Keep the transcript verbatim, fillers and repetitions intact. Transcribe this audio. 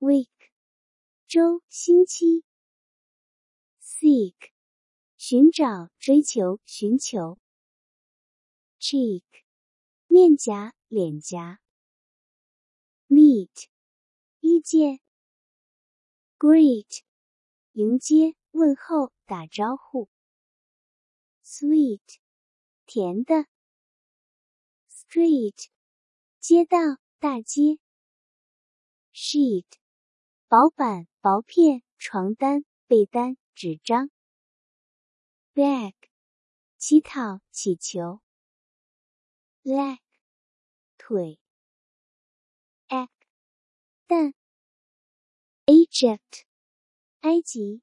week 周星期 seek 寻找追求寻求 cheek 面颊脸颊 meet 遇见 greet 迎接问候打招呼 sweet 甜的 street 街道大街 sheet 薄板薄片床单被单纸张 bag 乞讨乞求 leg 腿 egg 蛋 Egypt 埃及